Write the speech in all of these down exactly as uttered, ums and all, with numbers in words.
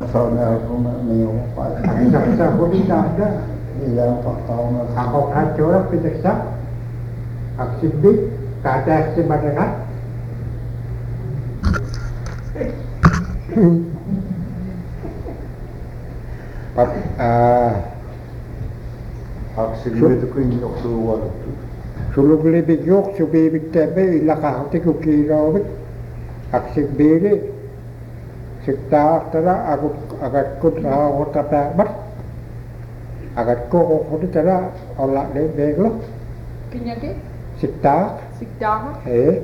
personel rumah mio pak. Sa huli na ada. Ilang pak tahun Ako kacora pinagsak. Aksibig, kata si Madagat. Pat ah Aksibig itu kuin yok keluar itu. Sulubli yok, subibig tebe, ilakahati ko kilawit. Aksibig, sikta tara, agut agat ko sa ako tapabat. Agat ko ko ko tara, olak de beglo. Kinyake? Sikta, Sikdaha? eh.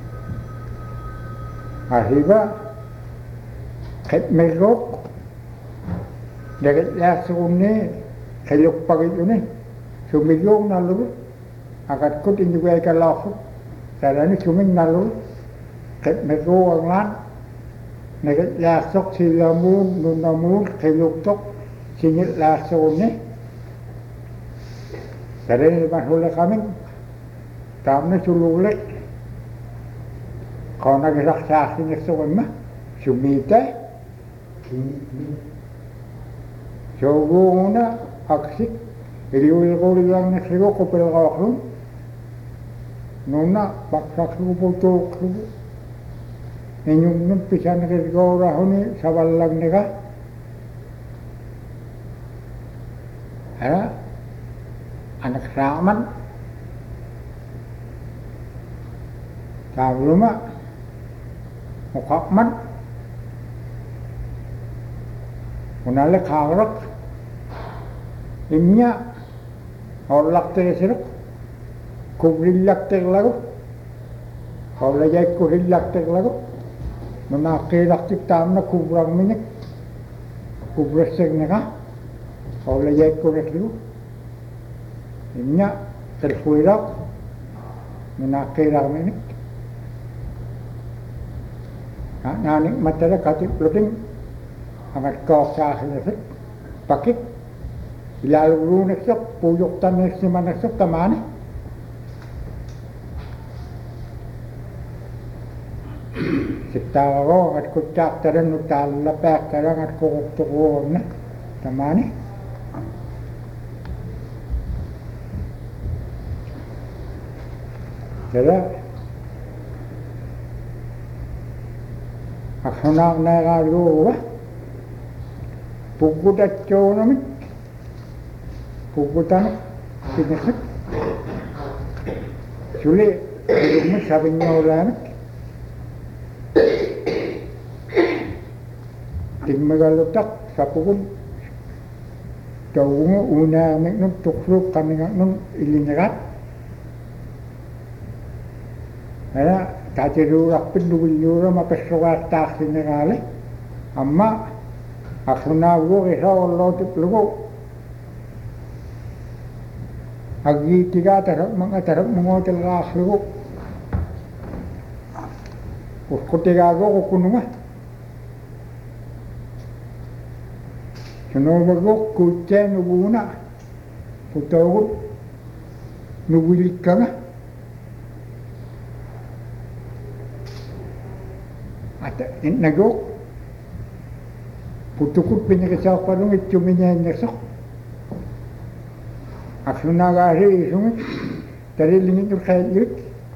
Ahiba, ket merok. Dagat lasunne, kelok pagi ini. Sumiyong nalur, agat ko tinjugay ka lakot. Sarani suming nalur, ket merok ang lan. Dagat lasok sila mun, nunamun, kelok tok, singit lasunne. Sarani mahula kaming. Tamne sululek. Kau nak raksa sini semua, sumita. Jauhnya aksik, iliul-iliul yang nasigo kopel kau, nona paksa kau foto kau, nenyum pisan kau rahuni sabalang nega, ada anak raman. Tahu mak, mukakman, munale kawrak, imnya, orang tersiruk, kurilak terlalu, orang jai kurilak terlalu, menakilak tikam na kubrang minyak, kubraseng nega, orang jai kurik lu, imnya terkuirak, menakilak minyak. Nanik matara katip loting amat kau sah nasib pakik ilalu nasib puyuk tanis si manasib tamani sitawo at kucak taran utal lapek taran at kukuk tukuon na tamani jadi Ako na nagaluwa, pugudat ko namin, pugudan, pinasat. Suli, tulog mo, sabi niya wala na. Tingmagalutak sa pugod. Tawo mo, una namin nung tuklok kami nga nung ilinagat. Kaya, Tatirurak pinduwilura mapasukat taksi ngali. Amma, ako na wo isa wala tiplugo. Agi tiga tarap mga tarap mga hotel kaklugo. Usko tiga go kukununga. Sunobag go kutse nubuna. Putawag nubilik ka nga. At nagok putukot pinakasaw parang ituminyan na sok akso nagari isungit tarilingin yung kayot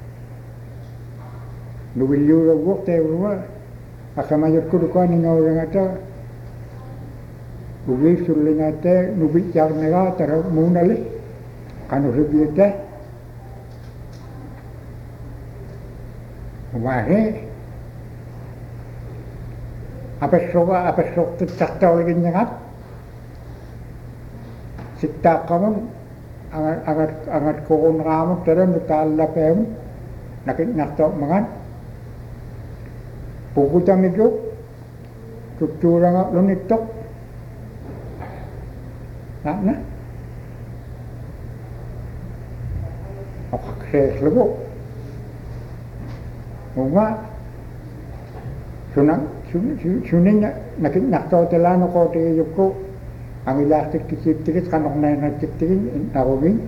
nuwilyo ragok tayo ruwa akamayot kurukan ng orang ata uwi suling ata nubityak naga tarap munali kano ribiyete umahe apa soga apa sok tercakta oleh kenyangat sikta kamu angat angat angat kokon kamu terus nutalla pem nakit nakto mangan pukuta medyo struktura nga lunitok na na akses lego mga sunang sunin nakit nakto telano ko te yuko ang elastic tikit kanok na na tikitin narobin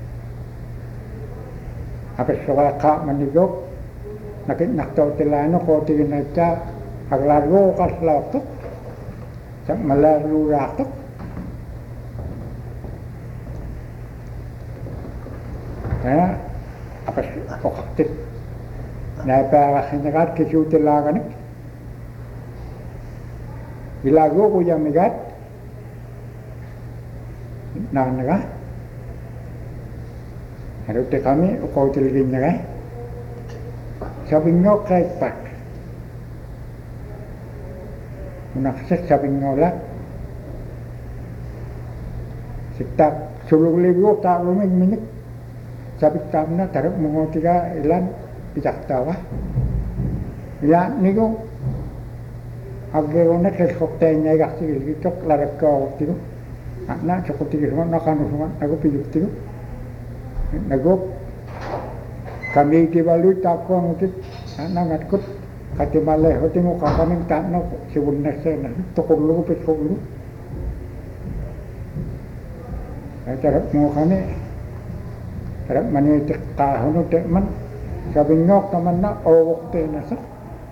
apes soga ka manigok nakit nakto telano ko te na ta aglago kaslautok sak malaru ratok ya apa pokatit na para hinagat kisutilagan ilago ko yang migat na naga harus kami kau teligin naga sabing ngok kay pak Nakset sabing ngola Sitak sulung libo tak ruming minik Sabik tamna tarap mengotika ilan Pijak tawa Ilan nigo Agak onak leskok tanya Gak sigil gicok larak kau tigo Nakna cokot tigo sungan Nakanu sungan Aku pijuk tigo Nago Kami kibalu tak kuang utit Nakna ngatkut Kati malay hoti mo kakaning tanok sibun na siya na tukong lugo pit kong lugo ay tarap mo kani tarap manitik kahon o tekman sabing ngok naman na owok te na sa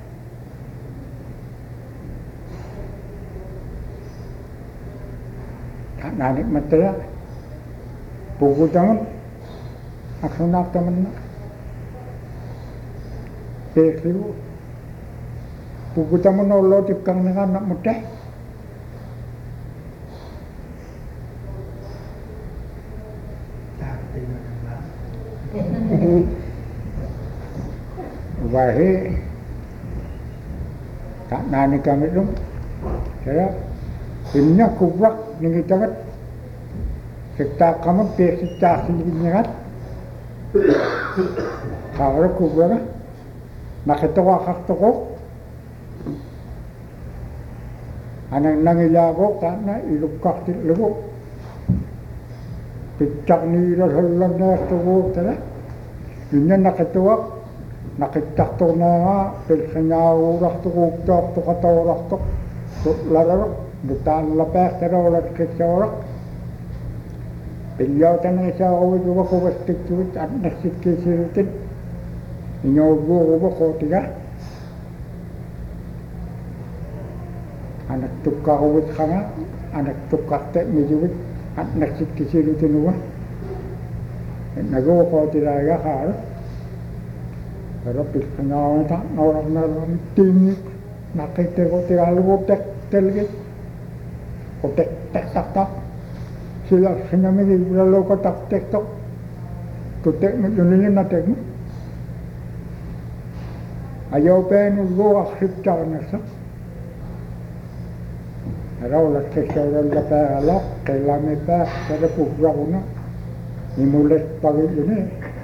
nanik mataya pugod naman aksunak naman na pekliwo Puguta mo no lotip kang nanganak mo teh. Wahi tak nani kami dong. Saya ini kubrak nih kita kan. Kita kamu biasa sini kan. Kalau kubrak nak kita wakak toko. Anang nangilago kana ilukak ti lugo Picak ni rahalang na tuwo tala Yun nakituwak Nakitak to na nga Pilsanyaw tuwo tok to katawarak to Lararok Dutaan lapek tara ulat kitsawarak Pilyaw tanang isa kawit uwa kuwastik tuwit At nasikki sirutin Inyawgo uwa kotiga Anak tukar uwit kanga, anak tukar tek mejuwit, at naksit kisilu tinuwa. Nagawa ko tilaga karo. Pero piskanyawan ta, nawarak na lang tingik, nakite ko tiralu ko tek telgit. Ko tek tek tak tak. Sila sinami di lalo ko tak tek tok. Ko tek mo yun na tek mo. Ayaw pa yun go aksip tawa na sa. Araw la kesauran la pa alak kelame pa pada pukra una imules pagi ini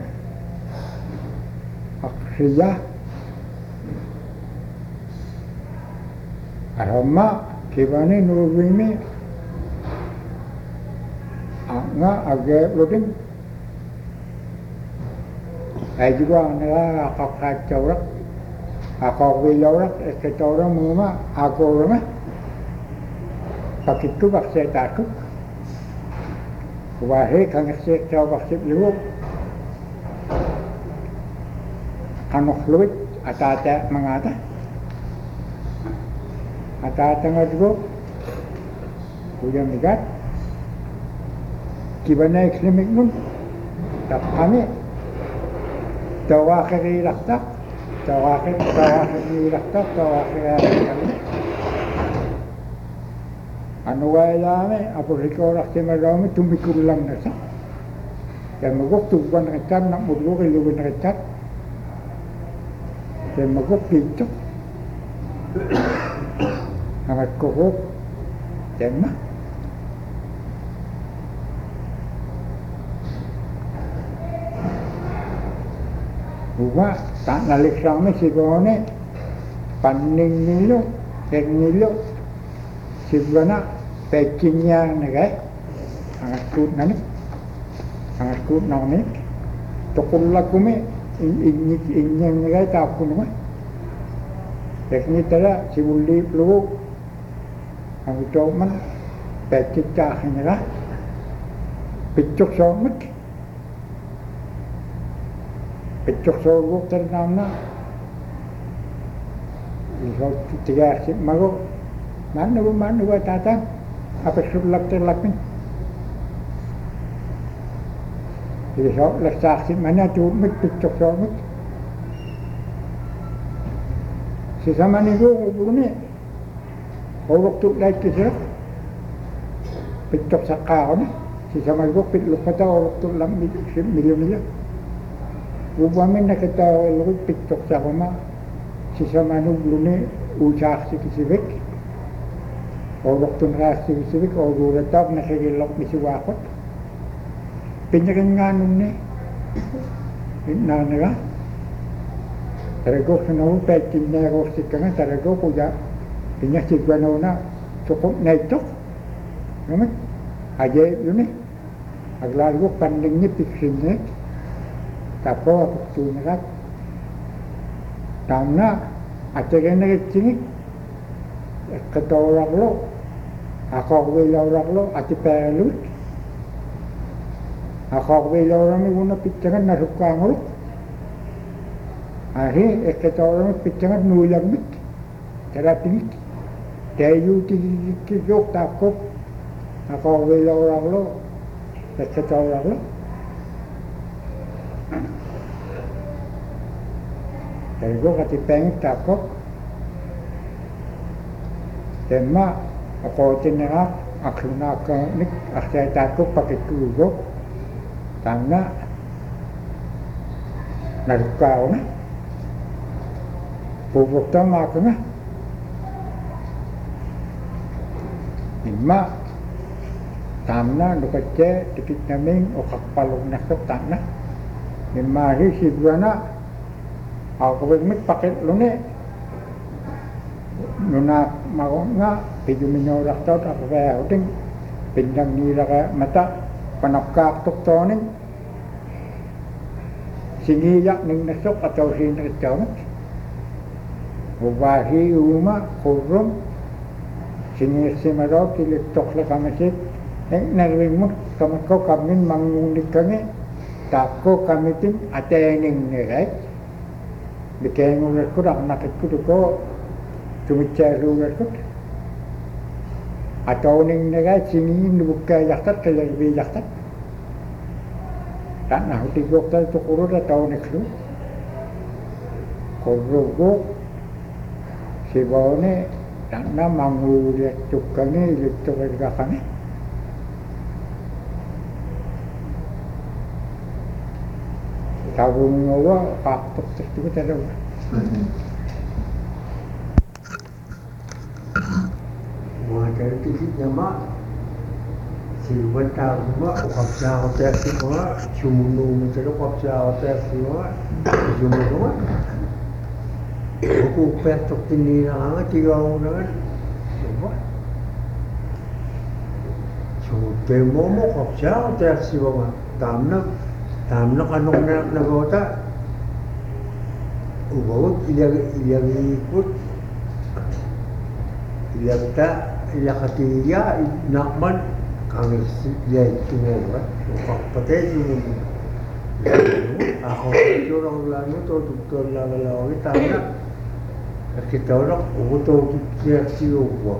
aksiya arama kibani nurwimi anga age loding ay juga nela akak kacaurak akak wilaurak eketaurak muma akorama Pakitu bakse taku Wahe kangasye kau bakse liwo Kanok luwit Atata mangata Atata ngadgo Kuya migat Kibana iklimik nun Tak kami Tawakiri laktak Tawakir Tawakiri laktak Tawakiri kami Anu wailame apo rikorak timarami tumikulang na sa. Kaya magok tubuan rekat nak mudlo kay luwin rekat. Kaya magok dito. Hangat kokok. Kaya ma. Buwa tak nalik sami si Bone. Paning nilo, tek nilo. Sebenarnya pekingnya naga sangat kuat nani sangat kuat nani tokul lagu me ini ini naga tak pun mah teknik tera sibuli lu ang ito man pekik cah naga picok somut picok somut ternamna iso tiga sip mago Mana mana wa tata apa sulak telak ni. Jadi so lesak si mana tu mik picok so mik. Si sama ni go bunyi. Orang tu lagi kisah. Picok sakau ni. Si sama go pit lupata orang tu lam milion milion. Ubamin nak kita lalu picok sama. Si sama ni bunyi ujak si kisivik. Orang tu nasi kisivik orang retap nak kelok misi wakot. Pinjakan ni, ina nera. Terego senau pekin nero sikangan terego puja. Pinjak sigano na cukup netok. Namun, aja ini. Aglar go panding ni piksin ni. Tapo aku tu nera. Tamna, aja kena kecing. Kata orang lo, aku bela orang lo, aja pelut. Aku bela orang ni guna pijangan nasukang lo. Akhir ekata orang pijangan nulang mik. Cara tinggi. Dayu tinggi tinggi jok takut. Aku bela orang lo, ekata orang lo. Dari gua kati pengit takut. Tema aku cenderung aku nak ni aku takut pakai kudo. Karena narikau na pupuk tama ka na ima tamna nukatse tikit naming o kakpalong na sa tana ima ri sigurana ako wigmit pakit luni nuna mako nga pijuminyorak tau ako kaya uting pindang nila ka mata panakak tuktonin singiyak ning nasok atau sinritamat ubahi uma kurum singir simarok kilitok la kamasit eh narwimut kamako kamin mangunik kami tako kamitin atening niray bikeng urat ko rak nakit ko ko tumitsa urat ko atau ning niray singin buka yaktat kalbi yaktat tak nak tigok tal tu kurus atau ni kru kurus si bau ni tak nak mangu dia tukar ni tukar kakak ni tahu mengawa faktor tu tak ada Macam tu nama si wata rumah kapsa hotel semua cumunu macam kapsa hotel semua cumunu aku petok tinggi nak tiga orang semua cuma momo kapsa hotel semua tamna tamna kanong nak nak kota ubawat ilag ilag ikut ilag tak ilag ketiga nakman kami dia itu apa? Pakai itu. Aku itu orang lalu tu doktor lalu lalu kita kita orang auto dia siu buat.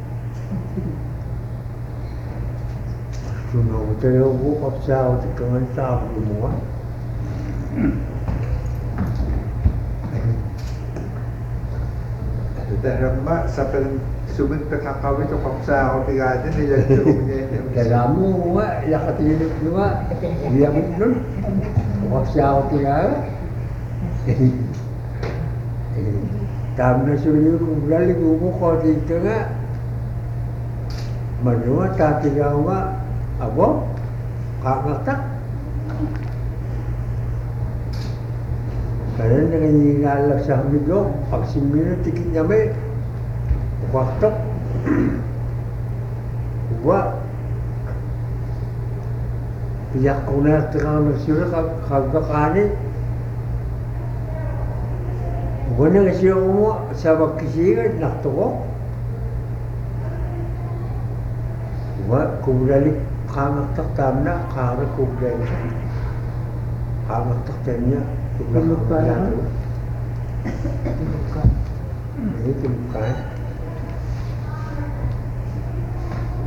Cuma hotel itu kapsa itu kan sah semua. Dalam mak sampai subin terkakau itu kapsa atau tiga aja ni jadi rumahnya. Dalam mak yang ketiga dua dia mungkin kapsa atau tiga. Kami sudah kembali ke rumah kau di tengah. Menua tak tiga mak apa? Kak ngatak. Kaya dengan nilai saham itu, vaksin minum tiketnya me, waktu, buat pihak kuner terang masyarakat kalau kani, bukan yang siapa siapa kisiran nak tahu, buat kubalik kanak tak tamna kanak kubalik, kanak tak tanya. Tulukan Tulukan Ini tulukan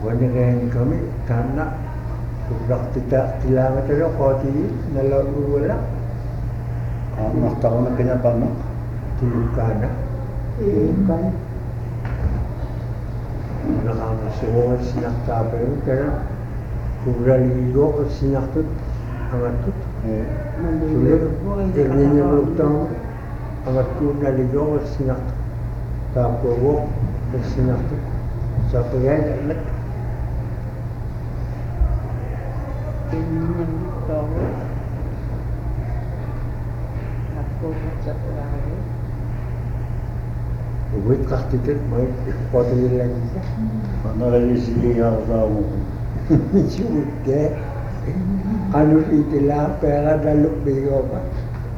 Wanagayan kami, tanah, sudah tidak tilangan terus kau ti, nalau wala, Anak tahu nak kena panak. tulukan na. Kan Nakakasuhan sinak tabi mo, kaya kuraligo at sinak tut, angat tut. Eh, Sulit, hindi niya malutang, angat kuraligo at sinak tut. Tapos at sinak tut. Sa pagay, alat. Ganyan dito. Ako sa lagi. Uwit kaktitit, may ikoto nila niya. mana lagi sini yang tahu. Sulit, ano itila, pera dalok bigo pa.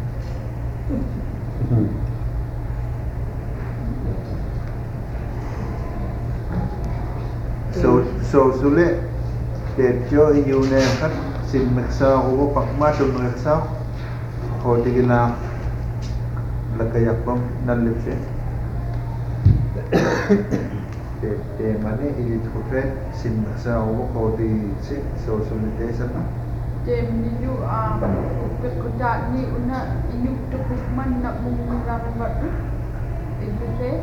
So so sulit. Derjo iyune kan sin meksa ko pakma to meksa. Ko tigila lagayak bam nalipse. De de mane ilit kofe sin meksa ko ko di si so sulit desa na. Jem niyo ah kerja ni una inyu tukuk man nak mengurang batu. Itu deh.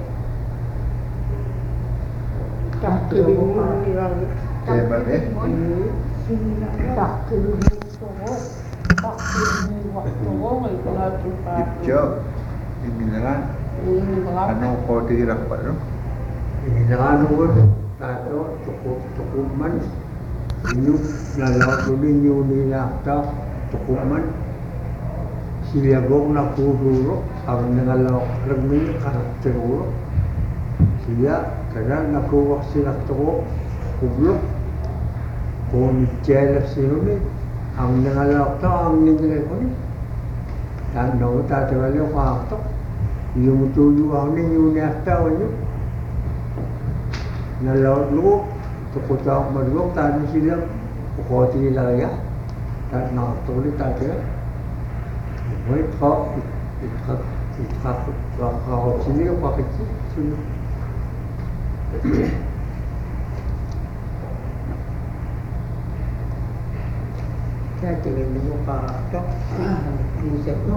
tak kering lagi. De mane Tak kering tu. Tak ini waktu orang itu lah tu pak. Derjo imilan Ini berapa? ano ko tigila pa no. Inano ko, tato, cukup cukup man. Inyo, nalaw ko ninyo nilakta, cukup man. Silagong na kuduro, ang nangalaw kami karakteruro. Sila, kaya nakuha sila to, kublok. Kung nitsela sila ni, ang nangalaw to, ang nindre ko ni. Tanaw, tatawala ko ako. Yung tuyo ako ninyo niyakta, wanyo. Nalaw tukutao madwok tani sila ukoti nila ya tak nakatuli tati ya may ka itka itka kakao sila yung pakitsi sila kaya tingin mo kakao tumisag mo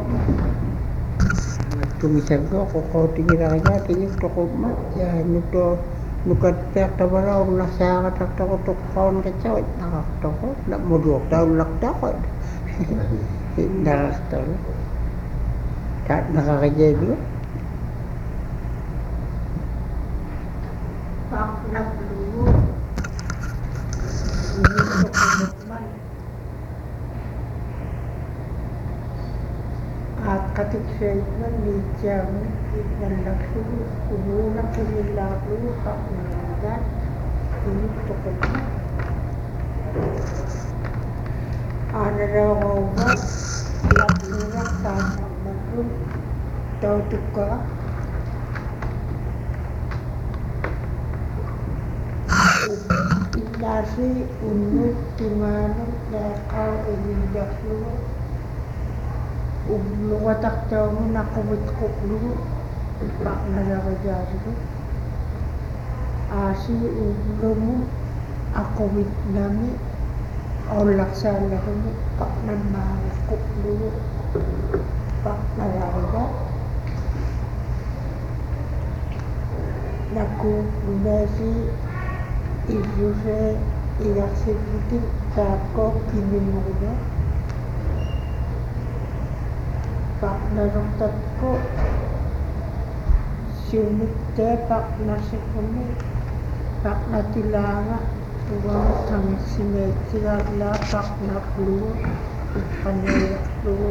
tumisag mo ukoti nila ya tingin tukot mo ya nito nukat pek tabara ul nasa tak takut tok kawan kecau nak tok nak modok tahun lak takut dah tahu tak nak kerja dulu Tak nak dulu. Ini komitmen. At katikset na nijang nalaki umuna kinilago kaungan ini komitmen. Ana raw ba lakura sana magun tahu tukar Indasi unut tunganang nakal inindak lu Ublu watak jauh nakumit kublu Pak nalaga jari Asi ublu mu Akumit nami Olak sana kami Pak nalaga kublu Pak nalaga Naku nasi Ibu saya tidak sedikit takut kini muda. Pak narong tatko sumit te pak nasi kami pak natilanga tuang tang simet silala pak naklu kanaya lu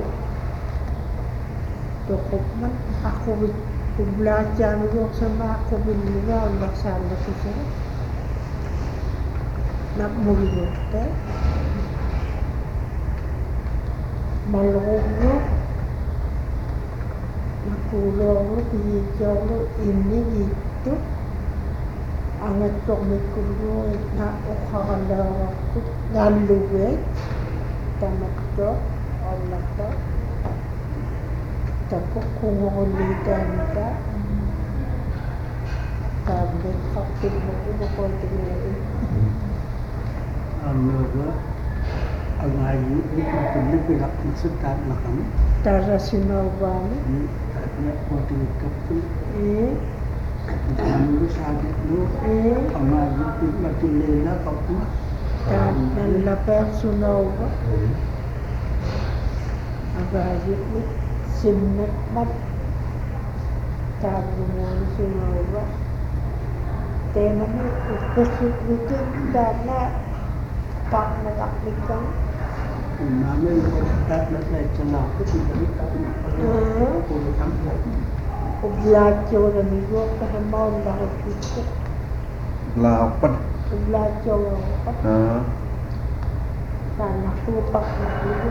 dokop man aku belajar lu sama aku bila Allah sana sisa nak mulute malongo nakulongo dijalo ini itu angat tok mikulo na okhala waktu ngaluwe tamat to Allah to tako kungolita nita tablet fakir mo ko ko tingin Amnoga Angayu Nikmatulli Pilak Maksudtan Makam Tara sinawani. Ni Tatna Koti Kapul Eh, Amnu Sadik Lu eh, Angayu Nikmatulli La Kapul dan lapan sunawa. Agayit ni simmet mat. Tabu mo sunawa. Tema ni uspesik itu karena pak nakaklikan. Namin Tatna Sa Chanaka Tidak Tatna Puluh Tampil Ublacho na nigo kahamaw dahil kita. Lapan. Ublacho ako. Ah. Sana tupak na nigo.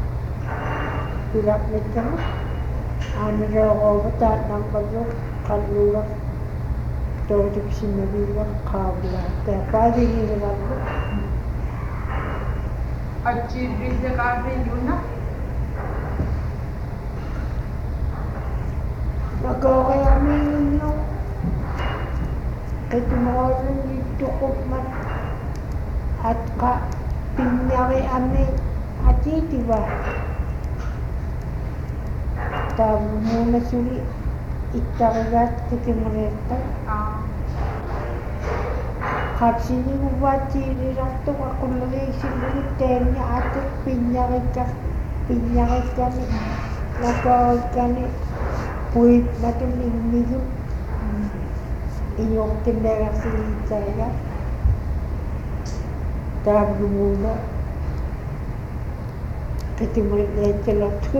Pilak nito. Ano raw ako bata ng pagod kaluwag. Tawag sinabiwag kabla. Kaya pwede nila ako. अच्छी ब्रिज काट रही हूँ ना Nagkakayami ninyo. Kahit tumawalan dito ko man. At ka, pinyari ami. Ati, diba? Tabo muna suli. Itarigat kitimareta. हाँ Kapsini mo ba tirirato ako lagi sili tenya at pinyari ka. Pinyari ka ni. Nakawag ka ni. Puwit na tumingnigo. Iyong tindera silita ya. Tabo muna. Kitimareta sila to.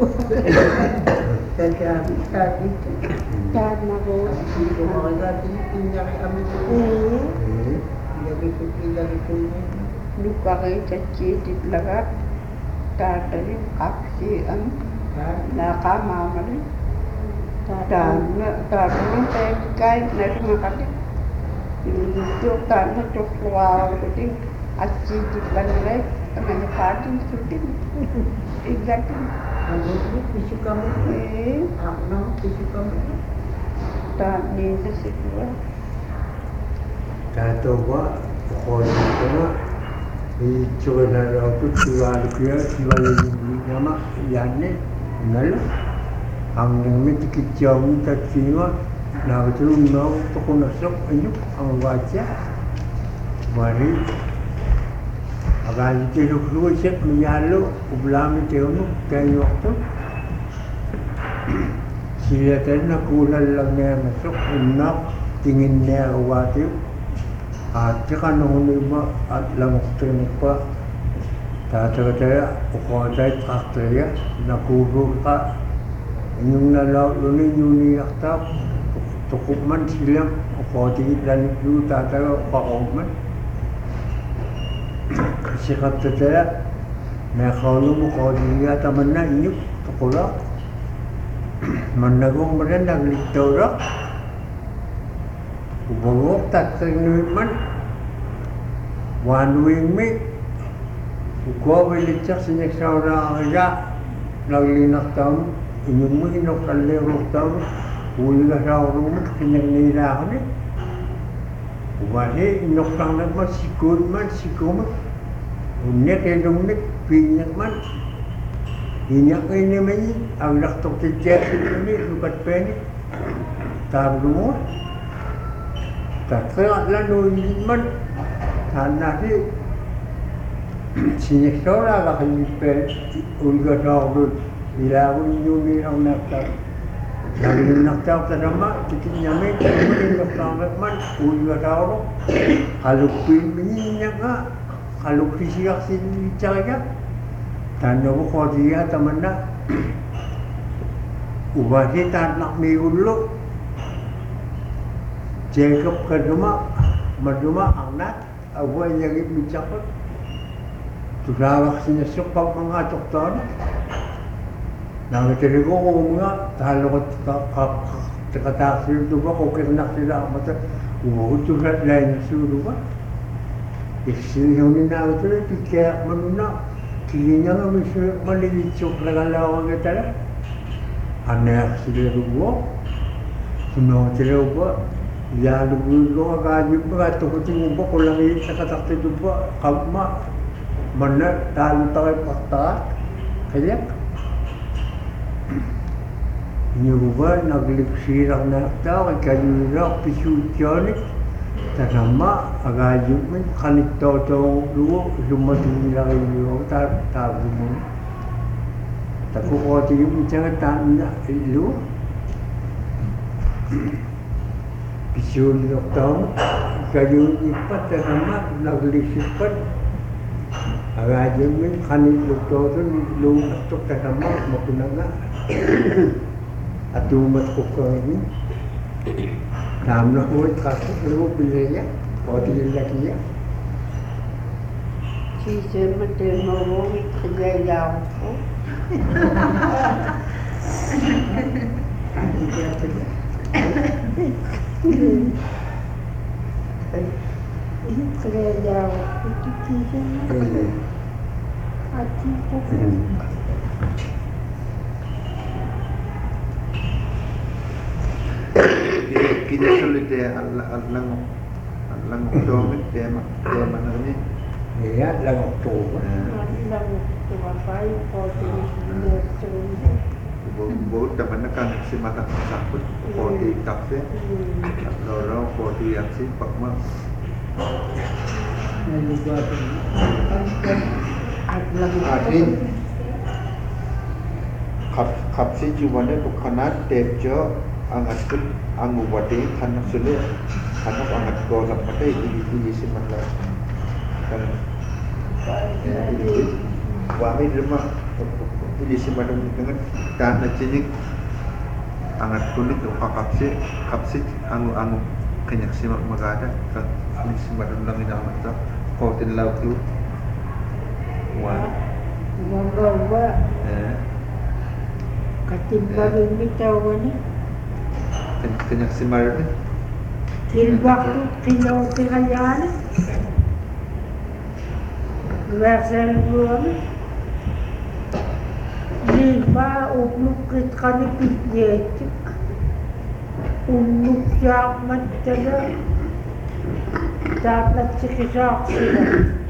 Kaya Kaya Tama ko. Hindi mo makagati Pinyari Amin Eh. Lagi ko Lagi ko Luka kayo sa chitit lagat. Tatarin kapsi ang nakamamarin. Tana, tana tayo kahit na sumakati. Dito, tana to suwaw ko din. At chitit lang rin. Ang napatin sutin. Exactly. Pisu kamu Eh. Apa Pisu kamu Tani na siguro. Tato ba Kau na I coba na aku Tiwala kuya Tiwala nama Yanne Nala Ang nami tikityaw Tatsima Nakatulong na Toko nasok Ayun Ang wacha Mari Agan tiluk-luk siya Miyalo Ublami teono Kaya waktu Sila tayo nakulal lang niya masok Unak Tingin niya Uwatiw At saka nung lima At lamok tinik pa Tataga tayo Ukaw tayo Traktorya Nakuro ka Inyong nalaw Lunin yung niyakta Tukupman silang Ukaw tingit lanik yung tataga Pakauman Sikat tayo May kaulong ukaw tingit Taman na inyong Tukula Managong mo rin naglitaw na Ubawok tatagnuin man Wanuing mi Ukaw wilitsak siniksaw na kaya Naglinak taon Inyong mo inokaliwag taon Uli ka sa urong mo Kinagnila ako ni Ubali inoklang nagman Sikun man sikun man Unik ilungnik Pinyak man Inyak ko ini may ang laktok si Jesse ini lukat peni tabu mo takra lanu man tanah di siniksola ka kalipe ulga tawo ilawin yuni ang nakta lagi nakta sama tikin nyame ini nakta man ulga tawo kalupin minyak ka kalupi siyak sin caga Tanda ko ko dia taman na Ubahit at nakmiulo Jacob kaduma Maduma ang nat Away yagit michakot Tulawak sinasok pag mga doktor Nakatiri ko kung nga Talo ko Takatakas yung tuba Kung kiranak sila mata Umuhot yung lain na suro ba Iksi yung ninawit ulit Kaya manuna Kilinya nga misalnya malilitsok na kalawang ka tala. Anak sila rubo. Sunod sila rubo. Yalo rubo ka kajib ba. Tukutin mo ba kulang sa katakti rubo. Kapma. mana tantai fakta kaya nyuba nagliksirang na tao kanyura pisujonik tanama agajud men kanit toto luo lumating lagi luo tar tar luo taku oti yung jangan tanda luo pisun tao kanyur ipat tanama nagliksipat agajud men kanit toto luo tok tanama makunaga atumat ko kami namna hoy kasu lu bilaya odi lakiya Teacher betul mau kerja jauh. Kerja jauh itu teacher. Aji pun. Kini sulit dia lang lang domit dia dia mana ni? ya lang Oktober Lang tumapai ko din Buat dapat nak si mata sakut forty kafe, lorong forty yang si pak mak. Adin, kap kap si cuma ni bukan ada jo angat pun angu wadi kanak sulit kanak angat golak mata ini ini si mana kan ini wami rumah ini si mana dengan dan jenis angat kulit untuk kapsi kapsi angu angu kenyak si magada kan ini si mana lang ini amat tak kau tidak lalu wan Bawa eh ketimbang bitaw ni kenyak si mana ni kilbak kilo tirayan versel buam lima ublukit kanipit yetik unluk yak matala dapat sikisak sila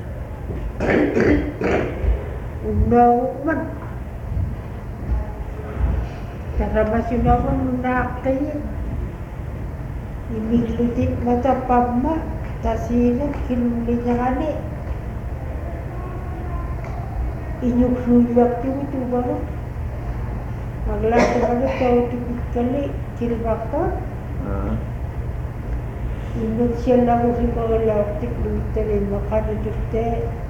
unaw man kasama sinawan munakay imiglitik matapama tasirin kinulinyangani inyuk suyak itu baru maglaki baru tahu tipik kali kilbaka inyuk siya lang si mga laktik lumitari makadudukte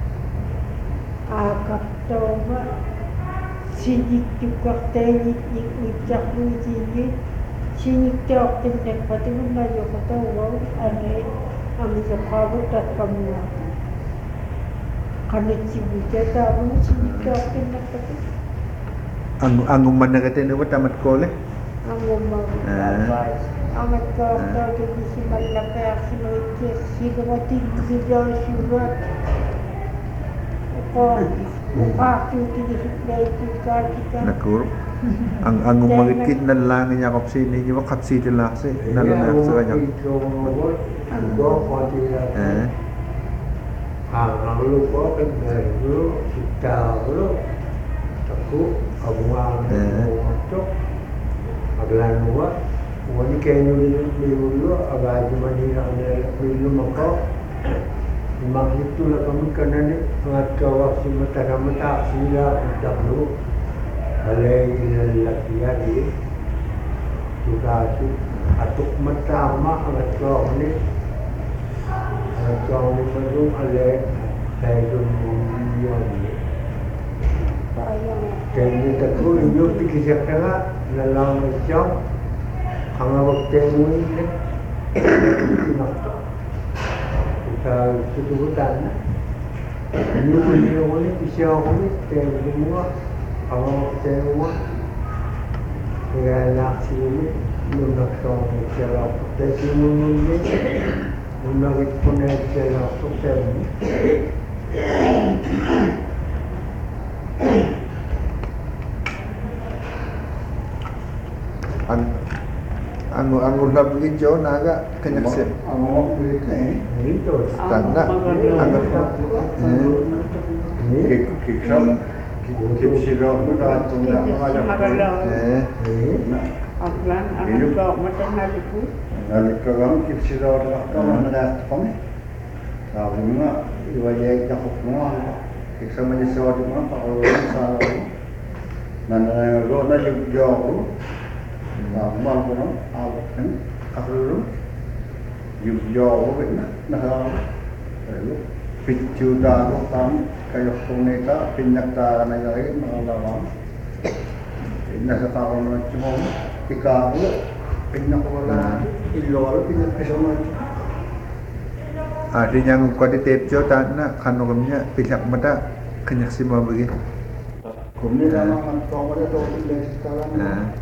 akak tahu ma sinik tukak tayo nitnik uitak lumitini sinik tayo tinek pati mo na yung katawa anay ang isang kabot at kamuha kanit si Buja tahu sinik tayo tinek pati ang ang mana kata ni tamat kole ang umang amat kau tahu di si malapay si Noikis si Gamating Bidaw Surat ko upaki di supply tikar kita nakur ang ang magkit na lang niya kapsi ni yung kapsi tila si nalanak sa kanya ang go forty eh ang lu ko kan lu kita lu aku abang untuk aglan gua wani kayo ni lu agad manila na lu mako makhluk tu lah kami kena ni mengatakan si mata mata sila dahulu alai lelaki lagi sudah tu atuk mata mak mengatakan ni mengatakan ni baru alai saya tu mungkin ni kini tak tu ini fikir siapa dalam macam hanya waktu ini ni mata kita setujuan ini punya orang ni bisa orang ni semua kalau semua dengan nasi ini mula kau berjalan dari mula mula kita berjalan sukses ang ang ang ulab hijau naga kenyak si itu tanda ang Kik kiksam kipsiro mo na tunda mga Magalong. Eh, Aklan, anak ko, matanghali ko. Nalikagang kipsiro na ka manat kami. Sabi nga iwayay ka ko mga kiksam ni sa mga pakulong sa nananago na yugyo ko. Normal ko no, awak kan kakulong. Yugyo ko na na. Picture daro tam kayo kunita pinagtara na yun mga lawang. Nasa tao na cuma ikaw pinakawala ilolo pinagkasama. ah, di yang kualitatif jo tak nak kanogamnya pihak mata kenyak semua bagi. Kung nila mga tao na ito, hindi sekarang. Ah.